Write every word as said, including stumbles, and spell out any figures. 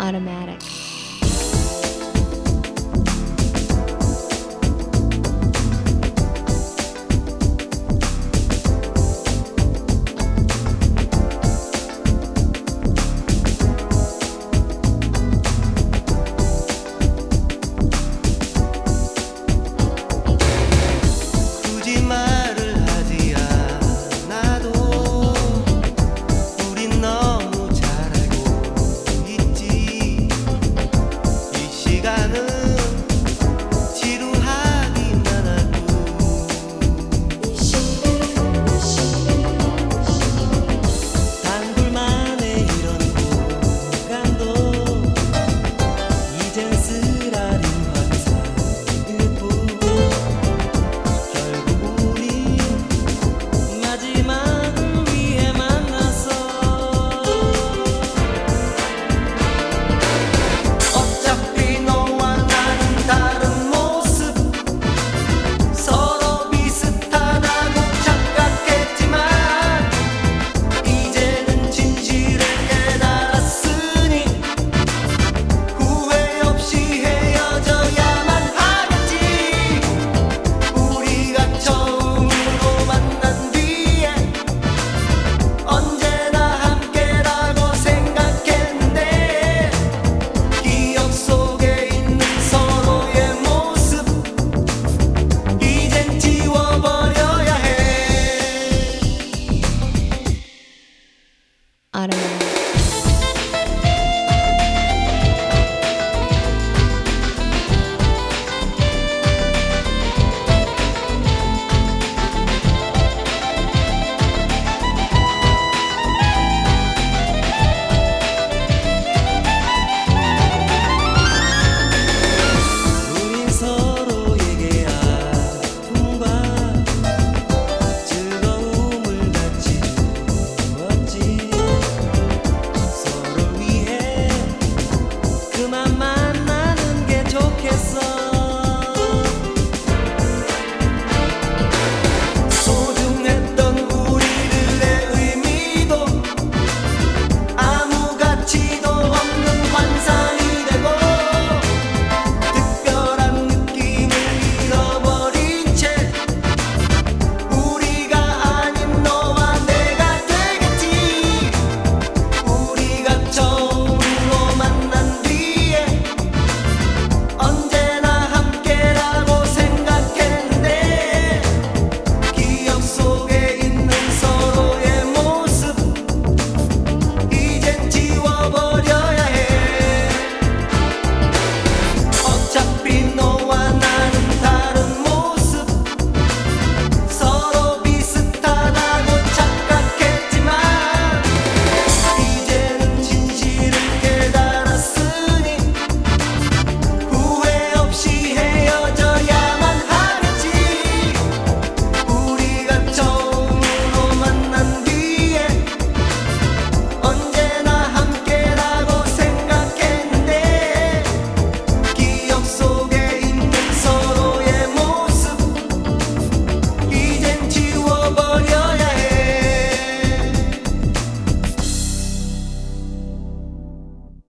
automatic. 굳이 말을 하지 않아도 우린 너무 잘 알고 있지. 이 시간은 지루하기만 하고 단둘만의 이런 공간도 이젠 쓰라린 환상일 뿐. 결국 우리 마지막을 위해 만났어. 어차피 너와 나는 다른 모습, 서로 비슷하다고 착각했지만 이제는 진실을 깨달았으니 후회 없이 헤어져야만 하겠지. 우리가 처음으로 만난 뒤에 언제나 함께라고 생각했는데 기억 속에 있는 서로의 모습 이젠 지워버려야 해. Automatic. 우린 서로에게 아픔과 즐거움을 같이 주었지. 서로를 위해 그만 말